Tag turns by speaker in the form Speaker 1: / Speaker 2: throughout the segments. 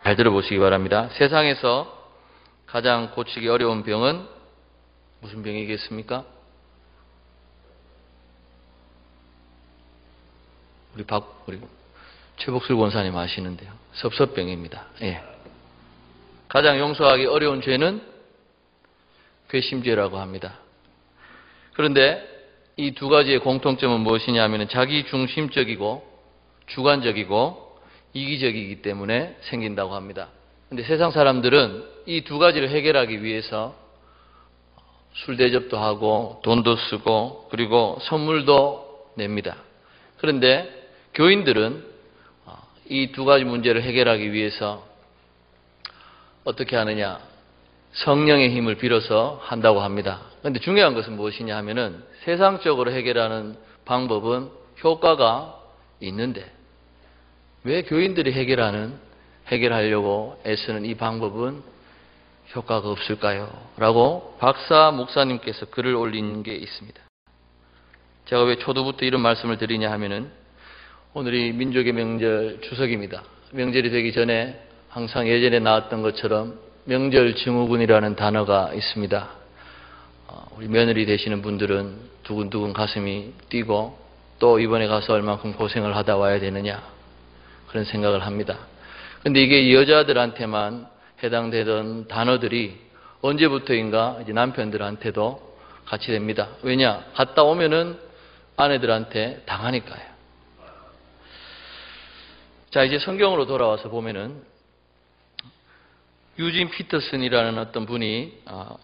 Speaker 1: 잘 들어보시기 바랍니다. 세상에서 가장 고치기 어려운 병은 무슨 병이겠습니까? 우리 최복술 권사님 아시는데요. 섭섭병입니다. 예. 가장 용서하기 어려운 죄는 괘씸죄라고 합니다. 그런데 이 두 가지의 공통점은 무엇이냐 하면 자기 중심적이고 주관적이고 이기적이기 때문에 생긴다고 합니다. 그런데 세상 사람들은 이 두 가지를 해결하기 위해서 술 대접도 하고 돈도 쓰고 그리고 선물도 냅니다. 그런데 교인들은 이 두 가지 문제를 해결하기 위해서 어떻게 하느냐? 성령의 힘을 빌어서 한다고 합니다. 그런데 중요한 것은 무엇이냐 하면은 세상적으로 해결하는 방법은 효과가 있는데 왜 교인들이 해결하려고 애쓰는 이 방법은 효과가 없을까요? 라고 박사 목사님께서 글을 올린 게 있습니다. 제가 왜 초두부터 이런 말씀을 드리냐 하면은 오늘이 민족의 명절 추석입니다. 명절이 되기 전에 항상 예전에 나왔던 것처럼 명절 증후군이라는 단어가 있습니다. 우리 며느리 되시는 분들은 두근두근 가슴이 뛰고 또 이번에 가서 얼만큼 고생을 하다 와야 되느냐 그런 생각을 합니다. 그런데 이게 여자들한테만 해당되던 단어들이 언제부터인가 이제 남편들한테도 같이 됩니다. 왜냐? 갔다 오면은 아내들한테 당하니까요. 자, 이제 성경으로 돌아와서 보면은 유진 피터슨이라는 어떤 분이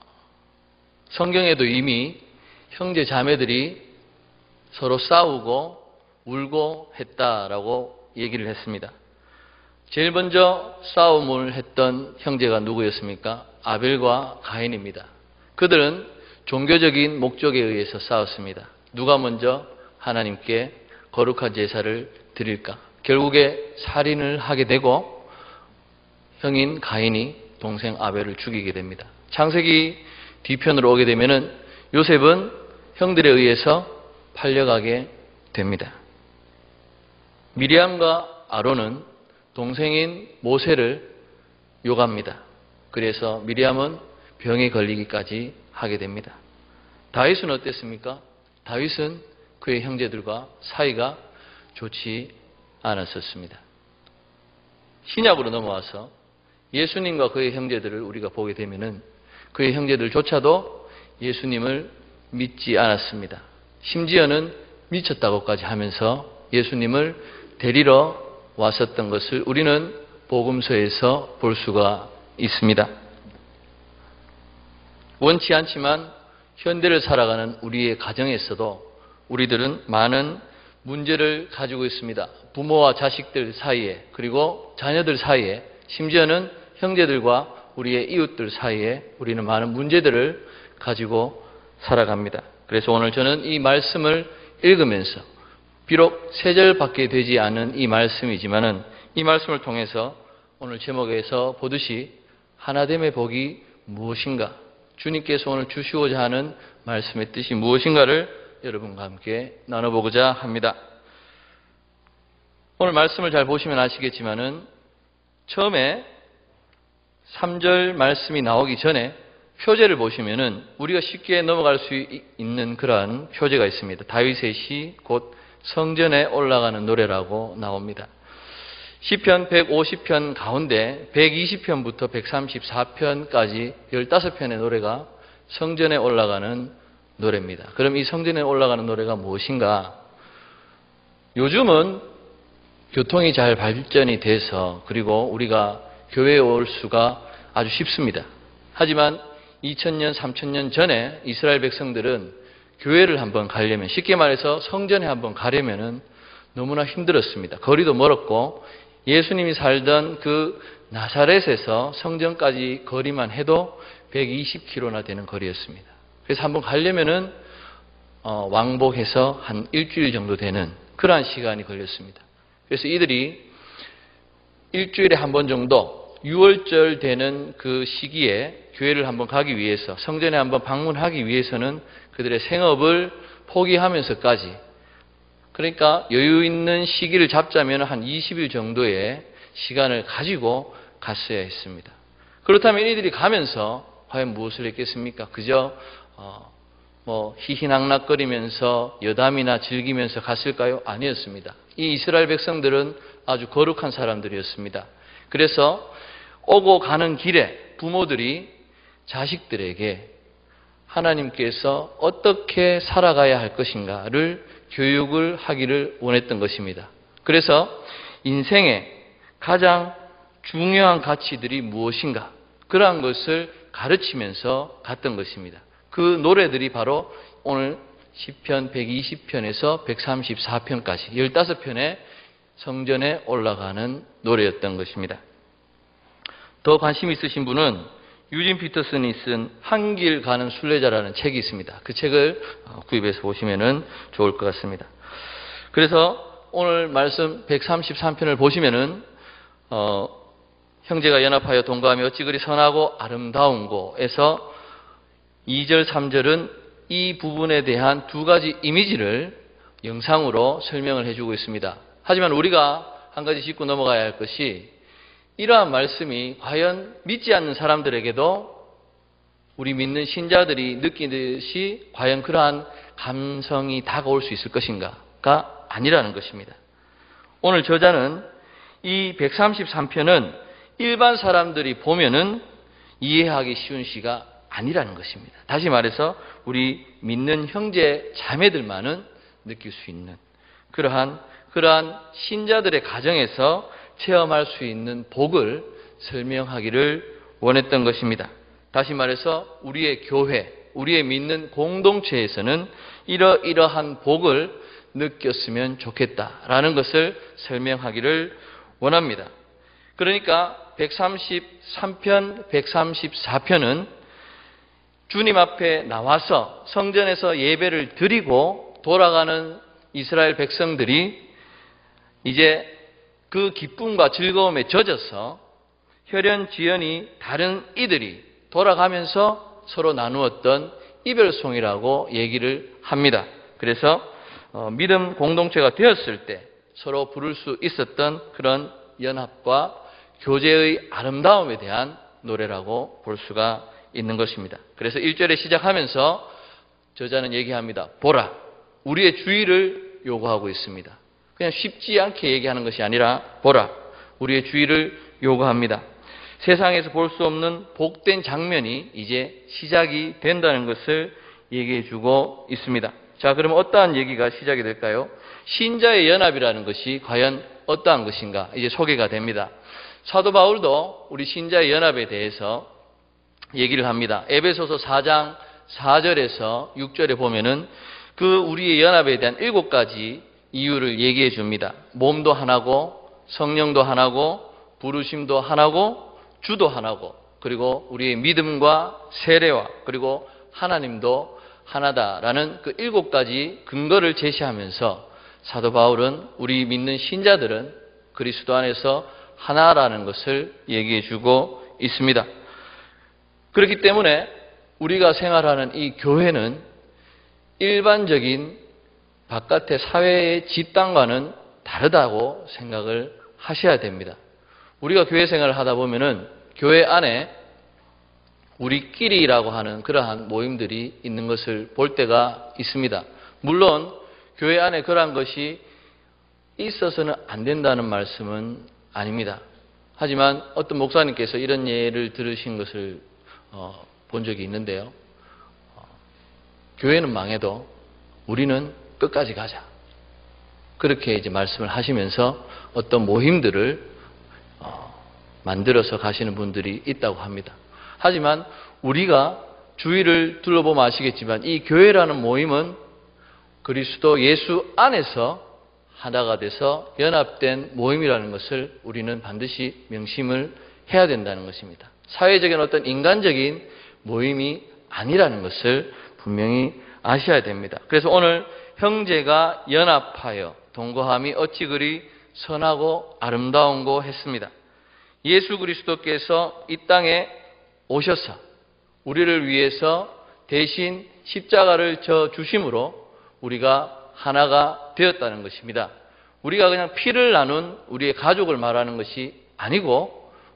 Speaker 1: 성경에도 이미 형제 자매들이 서로 싸우고 울고 했다라고 얘기를 했습니다. 제일 먼저 싸움을 했던 형제가 누구였습니까? 아벨과 가인입니다. 그들은 종교적인 목적에 의해서 싸웠습니다. 누가 먼저 하나님께 거룩한 제사를 드릴까? 결국에 살인을 하게 되고 형인 가인이 동생 아벨을 죽이게 됩니다. 창세기 뒤편으로 오게 되면은 요셉은 형들에 의해서 팔려가게 됩니다. 미리암과 아론은 동생인 모세를 욕합니다. 그래서 미리암은 병에 걸리기까지 하게 됩니다. 다윗은 어땠습니까? 다윗은 그의 형제들과 사이가 좋지 않았었습니다. 신약으로 넘어와서 예수님과 그의 형제들을 우리가 보게 되면은 그의 형제들조차도 예수님을 믿지 않았습니다. 심지어는 미쳤다고까지 하면서 예수님을 데리러 왔었던 것을 우리는 복음서에서 볼 수가 있습니다. 원치 않지만 현대를 살아가는 우리의 가정에서도 우리들은 많은 문제를 가지고 있습니다. 부모와 자식들 사이에 그리고 자녀들 사이에 심지어는 형제들과 우리의 이웃들 사이에 우리는 많은 문제들을 가지고 살아갑니다. 그래서 오늘 저는 이 말씀을 읽으면서 비록 3절밖에 되지 않은 이 말씀이지만은 이 말씀을 통해서 오늘 제목에서 보듯이 하나됨의 복이 무엇인가, 주님께서 오늘 주시고자 하는 말씀의 뜻이 무엇인가를 여러분과 함께 나눠보고자 합니다. 오늘 말씀을 잘 보시면 아시겠지만은 처음에 3절 말씀이 나오기 전에 표제를 보시면은 우리가 쉽게 넘어갈 수 있는 그러한 표제가 있습니다. 다윗의 시 곧 성전에 올라가는 노래라고 나옵니다. 시편 150편 가운데 120편부터 134편까지 15편의 노래가 성전에 올라가는 노래입니다. 그럼 이 성전에 올라가는 노래가 무엇인가? 요즘은 교통이 잘 발전이 돼서 그리고 우리가 교회에 올 수가 아주 쉽습니다. 하지만 2000년, 3000년 전에 이스라엘 백성들은 교회를 한번 가려면, 쉽게 말해서 성전에 한번 가려면은 너무나 힘들었습니다. 거리도 멀었고 예수님이 살던 그 나사렛에서 성전까지 거리만 해도 120km나 되는 거리였습니다. 그래서 한번 가려면은 왕복해서 한 일주일 정도 되는 그러한 시간이 걸렸습니다. 그래서 이들이 일주일에 한 번 정도 6월절 되는 그 시기에 교회를 한번 가기 위해서, 성전에 한번 방문하기 위해서는 그들의 생업을 포기하면서까지, 그러니까 여유 있는 시기를 잡자면 한 20일 정도의 시간을 가지고 갔어야 했습니다. 그렇다면 이들이 가면서 과연 무엇을 했겠습니까? 그저 희희낙낙거리면서 여담이나 즐기면서 갔을까요? 아니었습니다. 이 이스라엘 백성들은 아주 거룩한 사람들이었습니다. 그래서 오고 가는 길에 부모들이 자식들에게 하나님께서 어떻게 살아가야 할 것인가를 교육을 하기를 원했던 것입니다. 그래서 인생의 가장 중요한 가치들이 무엇인가, 그러한 것을 가르치면서 갔던 것입니다. 그 노래들이 바로 오늘 시편 120편에서 134편까지 15편의 성전에 올라가는 노래였던 것입니다. 더 관심 있으신 분은 유진 피터슨이 쓴 한 길 가는 순례자라는 책이 있습니다. 그 책을 구입해서 보시면 좋을 것 같습니다. 그래서 오늘 말씀 133편을 보시면은 형제가 연합하여 동거하며 어찌 그리 선하고 아름다운고에서 2절, 3절은 이 부분에 대한 두 가지 이미지를 영상으로 설명을 해주고 있습니다. 하지만 우리가 한 가지 짚고 넘어가야 할 것이, 이러한 말씀이 과연 믿지 않는 사람들에게도 우리 믿는 신자들이 느끼듯이 과연 그러한 감성이 다가올 수 있을 것인가가 아니라는 것입니다. 오늘 저자는 이 133편은 일반 사람들이 보면은 이해하기 쉬운 시가 아니라는 것입니다. 다시 말해서 우리 믿는 형제 자매들만은 느낄 수 있는 그러한 신자들의 가정에서 체험할 수 있는 복을 설명하기를 원했던 것입니다. 다시 말해서 우리의 교회, 우리의 믿는 공동체에서는 이러이러한 복을 느꼈으면 좋겠다라는 것을 설명하기를 원합니다. 그러니까 133편, 134편은 주님 앞에 나와서 성전에서 예배를 드리고 돌아가는 이스라엘 백성들이 이제 그 기쁨과 즐거움에 젖어서 혈연지연이 다른 이들이 돌아가면서 서로 나누었던 이별송이라고 얘기를 합니다. 그래서 믿음 공동체가 되었을 때 서로 부를 수 있었던 그런 연합과 교제의 아름다움에 대한 노래라고 볼 수가 있는 것입니다. 그래서 1절에 시작하면서 저자는 얘기합니다. 보라, 우리의 주의를 요구하고 있습니다. 그냥 쉽지 않게 얘기하는 것이 아니라 보라, 우리의 주의를 요구합니다. 세상에서 볼 수 없는 복된 장면이 이제 시작이 된다는 것을 얘기해 주고 있습니다. 자, 그럼 어떠한 얘기가 시작이 될까요? 신자의 연합이라는 것이 과연 어떠한 것인가 이제 소개가 됩니다. 사도 바울도 우리 신자의 연합에 대해서 얘기를 합니다. 에베소서 4장 4절에서 6절에 보면은 그 우리의 연합에 대한 7가지 이유를 얘기해 줍니다. 몸도 하나고, 성령도 하나고, 부르심도 하나고, 주도 하나고, 그리고 우리의 믿음과 세례와, 그리고 하나님도 하나다라는 그 7가지 근거를 제시하면서 사도 바울은 우리 믿는 신자들은 그리스도 안에서 하나라는 것을 얘기해 주고 있습니다. 그렇기 때문에 우리가 생활하는 이 교회는 일반적인 바깥의 사회의 집단과는 다르다고 생각을 하셔야 됩니다. 우리가 교회 생활을 하다 보면은 교회 안에 우리끼리라고 하는 그러한 모임들이 있는 것을 볼 때가 있습니다. 물론 교회 안에 그러한 것이 있어서는 안 된다는 말씀은 아닙니다. 하지만 어떤 목사님께서 이런 예를 들으신 것을 본 적이 있는데요. 교회는 망해도 우리는 끝까지 가자. 그렇게 이제 말씀을 하시면서 어떤 모임들을 만들어서 가시는 분들이 있다고 합니다. 하지만 우리가 주위를 둘러보면 아시겠지만 이 교회라는 모임은 그리스도 예수 안에서 하나가 돼서 연합된 모임이라는 것을 우리는 반드시 명심을 해야 된다는 것입니다. 사회적인 어떤 인간적인 모임이 아니라는 것을 분명히 아셔야 됩니다. 그래서 오늘 형제가 연합하여 동거함이 어찌 그리 선하고 아름다운고 했습니다. 예수 그리스도께서 이 땅에 오셔서 우리를 위해서 대신 십자가를 져 주심으로 우리가 하나가 되었다는 것입니다. 우리가 그냥 피를 나눈 우리의 가족을 말하는 것이 아니고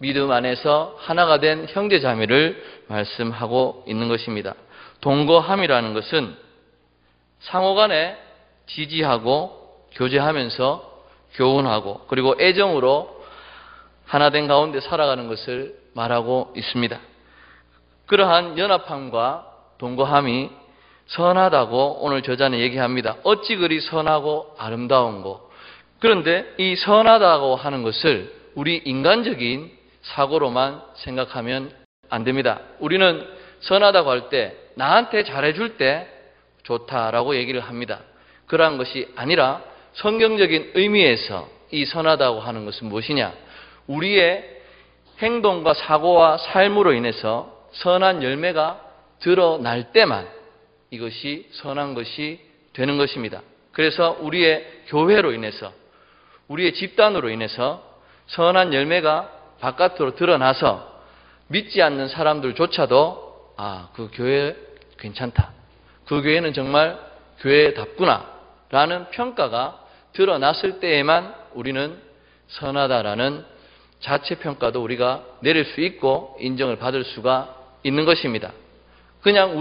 Speaker 1: 믿음 안에서 하나가 된 형제 자매를 말씀하고 있는 것입니다. 동거함이라는 것은 상호간에 지지하고 교제하면서 교훈하고 그리고 애정으로 하나된 가운데 살아가는 것을 말하고 있습니다. 그러한 연합함과 동거함이 선하다고 오늘 저자는 얘기합니다. 어찌 그리 선하고 아름다운고. 그런데 이 선하다고 하는 것을 우리 인간적인 사고로만 생각하면 안 됩니다. 우리는 선하다고 할 때 나한테 잘해줄 때 좋다라고 얘기를 합니다. 그러한 것이 아니라 성경적인 의미에서 이 선하다고 하는 것은 무엇이냐? 우리의 행동과 사고와 삶으로 인해서 선한 열매가 드러날 때만 이것이 선한 것이 되는 것입니다. 그래서 우리의 교회로 인해서 우리의 집단으로 인해서 선한 열매가 바깥으로 드러나서 믿지 않는 사람들조차도 그 교회 괜찮다. 그 교회는 정말 교회답구나 라는 평가가 드러났을 때에만 우리는 선하다라는 자체 평가도 우리가 내릴 수 있고 인정을 받을 수가 있는 것입니다. 그냥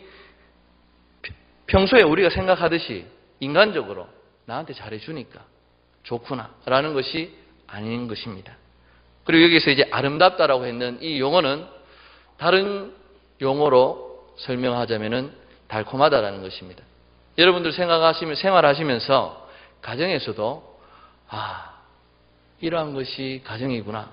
Speaker 1: 평소에 우리가 생각하듯이 인간적으로 나한테 잘해주니까 좋구나 라는 것이 아닌 것입니다. 그리고 여기서 이제 아름답다라고 했는 이 용어는 다른 용어로 설명하자면은 달콤하다라는 것입니다. 여러분들 생활하시면서 가정에서도 이러한 것이 가정이구나.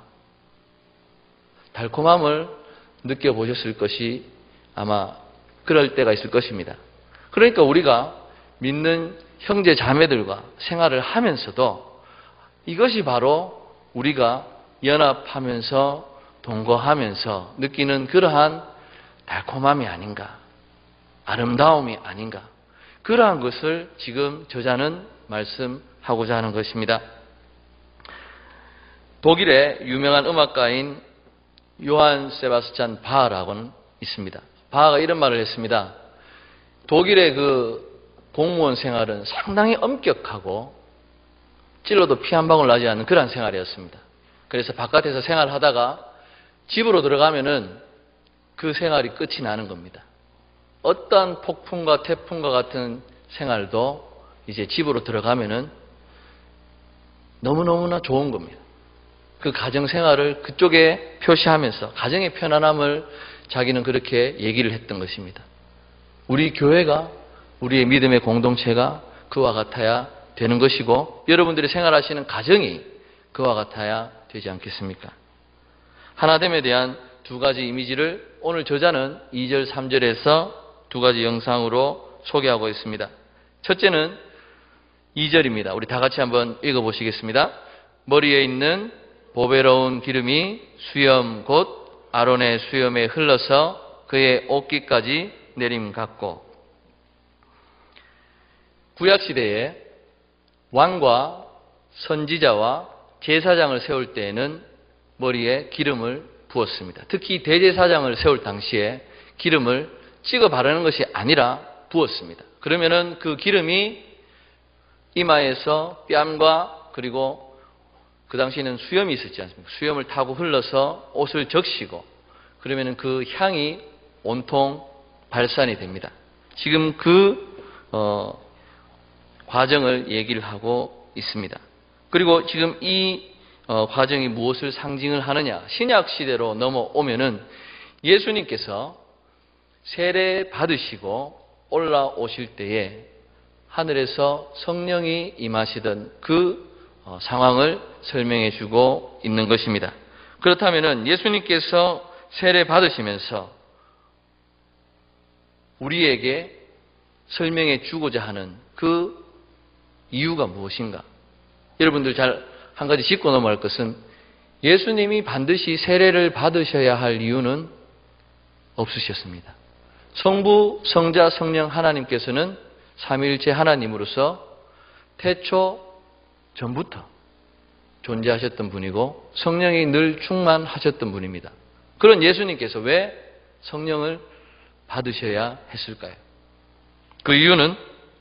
Speaker 1: 달콤함을 느껴보셨을 것이 아마 그럴 때가 있을 것입니다. 그러니까 우리가 믿는 형제 자매들과 생활을 하면서도 이것이 바로 우리가 연합하면서 동거하면서 느끼는 그러한 달콤함이 아닌가, 아름다움이 아닌가, 그러한 것을 지금 저자는 말씀하고자 하는 것입니다. 독일의 유명한 음악가인 요한 세바스찬 바하라고는 있습니다. 바하가 이런 말을 했습니다. 독일의 그 공무원 생활은 상당히 엄격하고 찔러도 피 한 방울 나지 않는 그런 생활이었습니다. 그래서 바깥에서 생활하다가 집으로 들어가면은 그 생활이 끝이 나는 겁니다. 어떠한 폭풍과 태풍과 같은 생활도 이제 집으로 들어가면은 너무너무나 좋은 겁니다. 그 가정 생활을 그쪽에 표시하면서 가정의 편안함을 자기는 그렇게 얘기를 했던 것입니다. 우리 교회가, 우리의 믿음의 공동체가 그와 같아야 되는 것이고 여러분들이 생활하시는 가정이 그와 같아야 되지 않겠습니까? 하나됨에 대한 두 가지 이미지를 오늘 저자는 2절, 3절에서 두 가지 영상으로 소개하고 있습니다. 첫째는 2절입니다. 우리 다 같이 한번 읽어보시겠습니다. 머리에 있는 보배로운 기름이 수염 곧 아론의 수염에 흘러서 그의 옷깃까지 내림 같고. 구약시대에 왕과 선지자와 제사장을 세울 때에는 머리에 기름을 부었습니다. 특히 대제사장을 세울 당시에 기름을 찍어 바르는 것이 아니라 부었습니다. 그러면은 그 기름이 이마에서 뺨과 그리고 그 당시에는 수염이 있었지 않습니까? 수염을 타고 흘러서 옷을 적시고 그러면은 그 향이 온통 발산이 됩니다. 지금 그 과정을 얘기를 하고 있습니다. 그리고 지금 이 과정이 무엇을 상징을 하느냐? 신약 시대로 넘어오면은 예수님께서 세례 받으시고 올라오실 때에 하늘에서 성령이 임하시던 그 상황을 설명해 주고 있는 것입니다. 그렇다면은 예수님께서 세례 받으시면서 우리에게 설명해 주고자 하는 그 이유가 무엇인가? 여러분들 잘 한 가지 짚고 넘어갈 것은 예수님이 반드시 세례를 받으셔야 할 이유는 없으셨습니다. 성부, 성자, 성령 하나님께서는 삼위일체 하나님으로서 태초 전부터 존재하셨던 분이고 성령이 늘 충만하셨던 분입니다. 그런 예수님께서 왜 성령을 받으셔야 했을까요? 그 이유는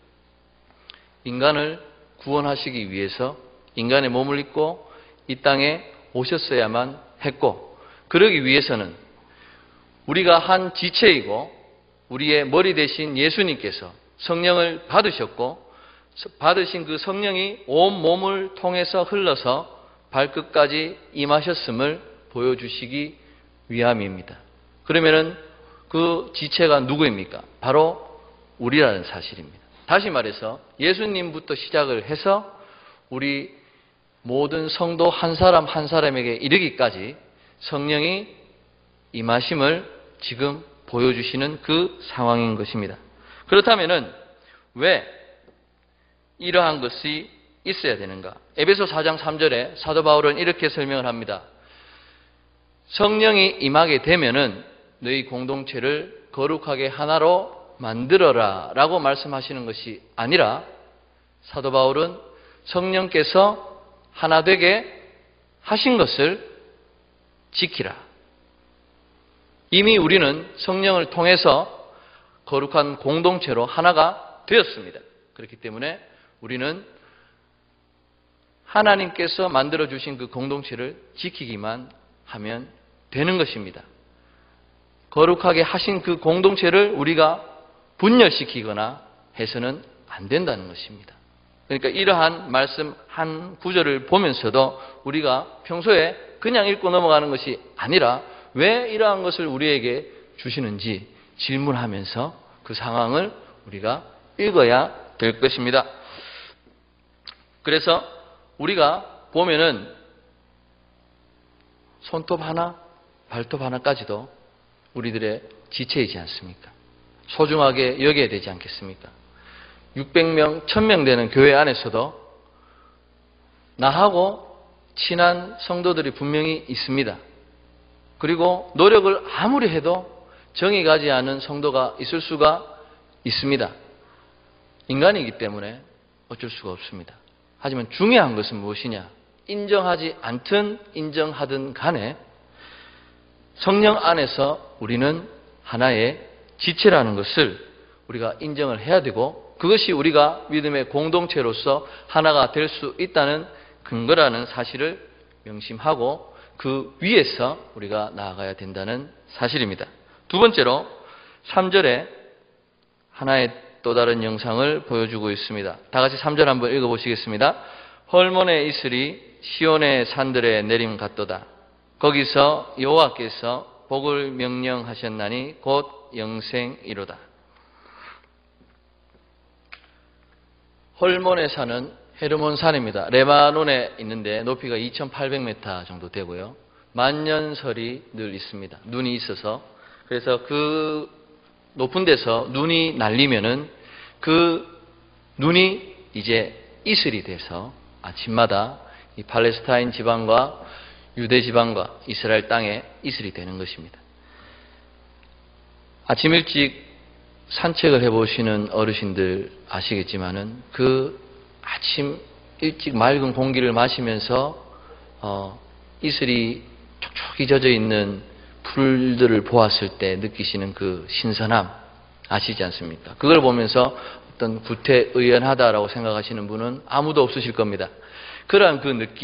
Speaker 1: 인간을 구원하시기 위해서 인간의 몸을 입고 이 땅에 오셨어야만 했고, 그러기 위해서는 우리가 한 지체이고 우리의 머리 대신 예수님께서 성령을 받으셨고, 받으신 그 성령이 온 몸을 통해서 흘러서 발끝까지 임하셨음을 보여주시기 위함입니다. 그러면은 그 지체가 누구입니까? 바로 우리라는 사실입니다. 다시 말해서 예수님부터 시작을 해서 우리 모든 성도 한 사람 한 사람에게 이르기까지 성령이 임하심을 지금 보여주시는 그 상황인 것입니다. 그렇다면은 왜 이러한 것이 있어야 되는가? 에베소 4장 3절에 사도 바울은 이렇게 설명을 합니다. 성령이 임하게 되면은 너희 공동체를 거룩하게 하나로 만들어라 라고 말씀하시는 것이 아니라, 사도 바울은 성령께서 하나 되게 하신 것을 지키라. 이미 우리는 성령을 통해서 거룩한 공동체로 하나가 되었습니다. 그렇기 때문에 우리는 하나님께서 만들어주신 그 공동체를 지키기만 하면 되는 것입니다. 거룩하게 하신 그 공동체를 우리가 분열시키거나 해서는 안 된다는 것입니다. 그러니까 이러한 말씀 한 구절을 보면서도 우리가 평소에 그냥 읽고 넘어가는 것이 아니라 왜 이러한 것을 우리에게 주시는지 질문하면서 그 상황을 우리가 읽어야 될 것입니다. 그래서 우리가 보면은 손톱 하나, 발톱 하나까지도 우리들의 지체이지 않습니까? 소중하게 여겨야 되지 않겠습니까? 600명, 1000명 되는 교회 안에서도 나하고 친한 성도들이 분명히 있습니다. 그리고 노력을 아무리 해도 정이 가지 않은 성도가 있을 수가 있습니다. 인간이기 때문에 어쩔 수가 없습니다. 하지만 중요한 것은 무엇이냐? 인정하지 않든 인정하든 간에 성령 안에서 우리는 하나의 지체라는 것을 우리가 인정을 해야 되고, 그것이 우리가 믿음의 공동체로서 하나가 될 수 있다는 근거라는 사실을 명심하고 그 위에서 우리가 나아가야 된다는 사실입니다. 두 번째로 3절에 하나의 또 다른 영상을 보여주고 있습니다. 다 같이 3절 한번 읽어보시겠습니다. 헐몬의 이슬이 시온의 산들에 내림 같도다. 거기서 여호와께서 복을 명령하셨나니 곧 영생이로다. 헐몬의 산은 헤르몬 산입니다. 레바논에 있는데 높이가 2800m 정도 되고요. 만년설이 늘 있습니다. 눈이 있어서. 그래서 그 높은 데서 눈이 날리면은 그 눈이 이제 이슬이 돼서 아침마다 이 팔레스타인 지방과 유대 지방과 이스라엘 땅에 이슬이 되는 것입니다. 아침 일찍 산책을 해보시는 어르신들 아시겠지만은 그 아침 일찍 맑은 공기를 마시면서 이슬이 촉촉히 젖어 있는 풀들을 보았을 때 느끼시는 그 신선함 아시지 않습니까? 그걸 보면서 어떤 구태의연하다라고 생각하시는 분은 아무도 없으실 겁니다. 그러한 그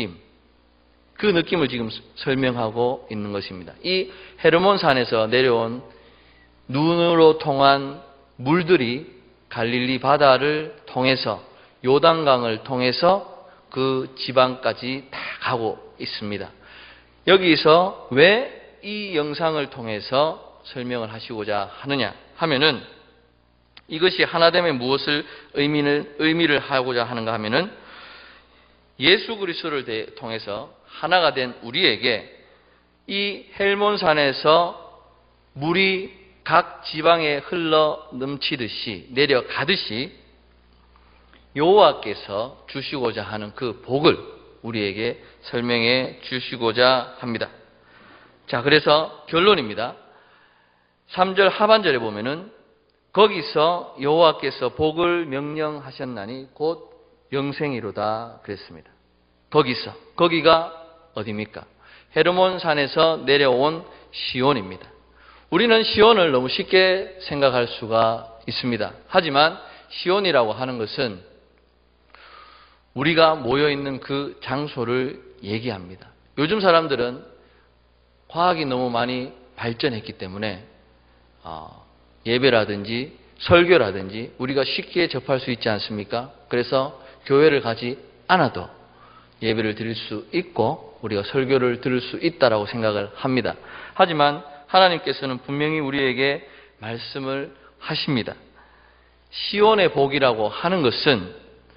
Speaker 1: 느낌을 지금 설명하고 있는 것입니다. 이 헤르몬 산에서 내려온 눈으로 통한 물들이 갈릴리 바다를 통해서 요단강을 통해서 그 지방까지 다 가고 있습니다. 여기서 왜 이 영상을 통해서 설명을 하시고자 하느냐 하면은, 이것이 하나됨의 무엇을 의미를 하고자 하는가 하면은, 예수 그리스도를 통해서 하나가 된 우리에게 이 헬몬산에서 물이 각 지방에 흘러 넘치듯이 내려가듯이 여호와께서 주시고자 하는 그 복을 우리에게 설명해 주시고자 합니다. 자, 그래서 결론입니다. 3절 하반절에 보면은 거기서 여호와께서 복을 명령하셨나니 곧 영생이로다 그랬습니다. 거기가 어디입니까? 헤르몬 산에서 내려온 시온입니다. 우리는 시온을 너무 쉽게 생각할 수가 있습니다. 하지만 시온이라고 하는 것은 우리가 모여있는 그 장소를 얘기합니다. 요즘 사람들은 과학이 너무 많이 발전했기 때문에 예배라든지 설교라든지 우리가 쉽게 접할 수 있지 않습니까? 그래서 교회를 가지 않아도 예배를 드릴 수 있고 우리가 설교를 들을 수 있다라고 생각을 합니다. 하지만 하나님께서는 분명히 우리에게 말씀을 하십니다. 시온의 복이라고 하는 것은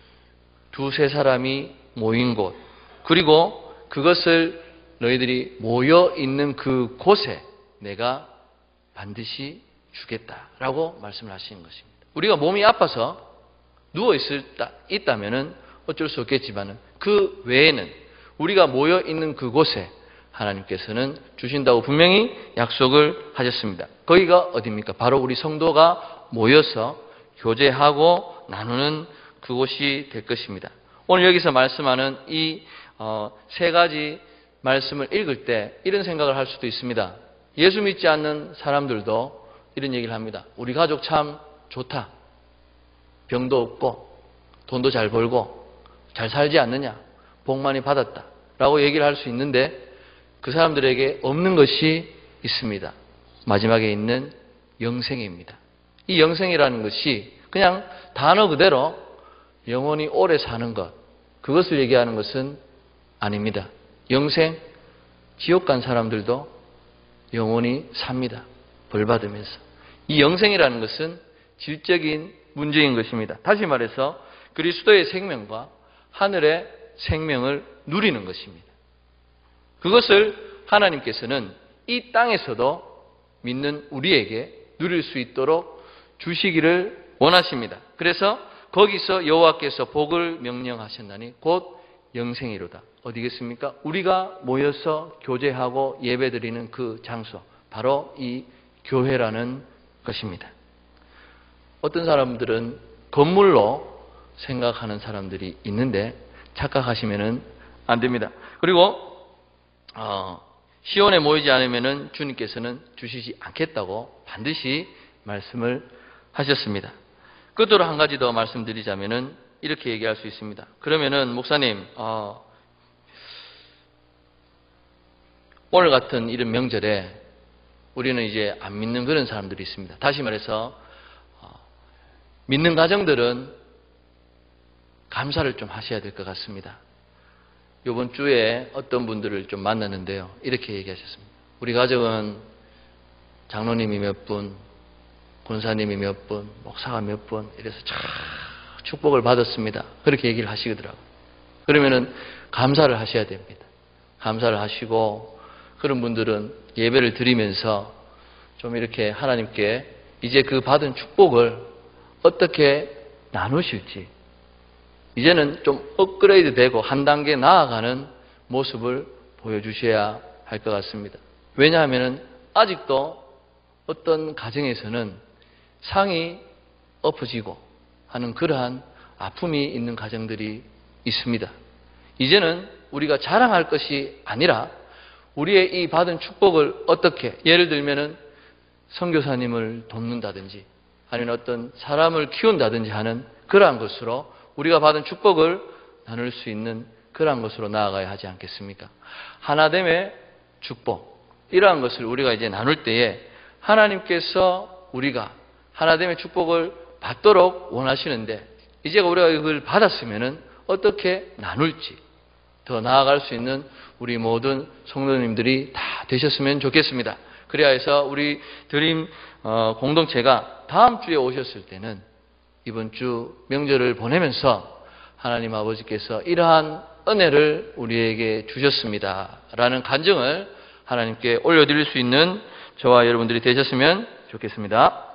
Speaker 1: 두세 사람이 모인 곳, 그리고 그것을 너희들이 모여 있는 그 곳에 내가 반드시 주겠다라고 말씀을 하시는 것입니다. 우리가 몸이 아파서 누워 있다면은 어쩔 수 없겠지만 그 외에는 우리가 모여 있는 그곳에 하나님께서는 주신다고 분명히 약속을 하셨습니다. 거기가 어디입니까? 바로 우리 성도가 모여서 교제하고 나누는 그곳이 될 것입니다. 오늘 여기서 말씀하는 이 세 가지 말씀을 읽을 때 이런 생각을 할 수도 있습니다. 예수 믿지 않는 사람들도 이런 얘기를 합니다. 우리 가족 참 좋다. 병도 없고 돈도 잘 벌고 잘 살지 않느냐. 복 많이 받았다. 라고 얘기를 할 수 있는데 그 사람들에게 없는 것이 있습니다. 마지막에 있는 영생입니다. 이 영생이라는 것이 그냥 단어 그대로 영원히 오래 사는 것, 그것을 얘기하는 것은 아닙니다. 영생, 지옥 간 사람들도 영원히 삽니다. 벌 받으면서. 이 영생이라는 것은 질적인 문제인 것입니다. 다시 말해서 그리스도의 생명과 하늘의 생명을 누리는 것입니다. 그것을 하나님께서는 이 땅에서도 믿는 우리에게 누릴 수 있도록 주시기를 원하십니다. 그래서 거기서 여호와께서 복을 명령하셨나니 곧 영생이로다. 어디겠습니까? 우리가 모여서 교제하고 예배드리는 그 장소, 바로 이 교회라는 것입니다. 어떤 사람들은 건물로 생각하는 사람들이 있는데 착각하시면 안 됩니다. 그리고 시온에 모이지 않으면 주님께서는 주시지 않겠다고 반드시 말씀을 하셨습니다. 끝으로 한 가지 더 말씀드리자면은 이렇게 얘기할 수 있습니다. 그러면은 목사님, 오늘 같은 이런 명절에 우리는 이제 안 믿는 그런 사람들이 있습니다. 다시 말해서 믿는 가정들은 감사를 좀 하셔야 될 것 같습니다. 이번 주에 어떤 분들을 좀 만났는데요. 이렇게 얘기하셨습니다. 우리 가정은 장로님이 몇 분, 권사님이 몇 분, 목사가 몇 분, 이래서 참 축복을 받았습니다. 그렇게 얘기를 하시더라고요. 그러면은 감사를 하셔야 됩니다. 감사를 하시고, 그런 분들은 예배를 드리면서 좀 이렇게 하나님께 이제 그 받은 축복을 어떻게 나누실지, 이제는 좀 업그레이드 되고 한 단계 나아가는 모습을 보여주셔야 할 것 같습니다. 왜냐하면 아직도 어떤 가정에서는 상이 엎어지고 하는 그러한 아픔이 있는 가정들이 있습니다. 이제는 우리가 자랑할 것이 아니라 우리의 이 받은 축복을 어떻게, 예를 들면은 선교사님을 돕는다든지 아니면 어떤 사람을 키운다든지 하는 그러한 것으로 우리가 받은 축복을 나눌 수 있는 그러한 것으로 나아가야 하지 않겠습니까? 하나됨의 축복, 이러한 것을 우리가 이제 나눌 때에 하나님께서 우리가 하나됨의 축복을 받도록 원하시는데, 이제 우리가 이걸 받았으면은 어떻게 나눌지 더 나아갈 수 있는 우리 모든 성도님들이 다 되셨으면 좋겠습니다. 그래야 해서 우리 드림 공동체가 다음 주에 오셨을 때는 이번 주 명절을 보내면서 하나님 아버지께서 이러한 은혜를 우리에게 주셨습니다 라는 간증을 하나님께 올려드릴 수 있는 저와 여러분들이 되셨으면 좋겠습니다.